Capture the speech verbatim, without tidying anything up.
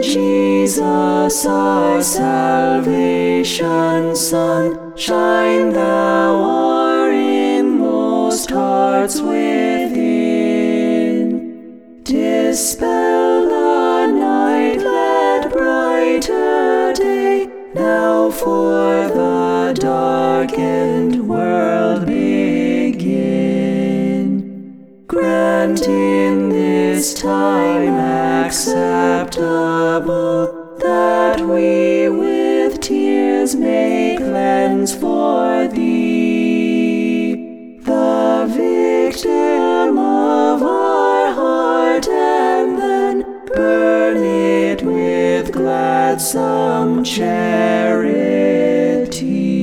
Jesus, our salvation, Son, shine thou our inmost hearts within. Dispel the night, let brighter day now for the darkened world begin. Grant in this time acceptable that we with tears may cleanse for Thee the victim of our heart, and then burn it with gladsome charity.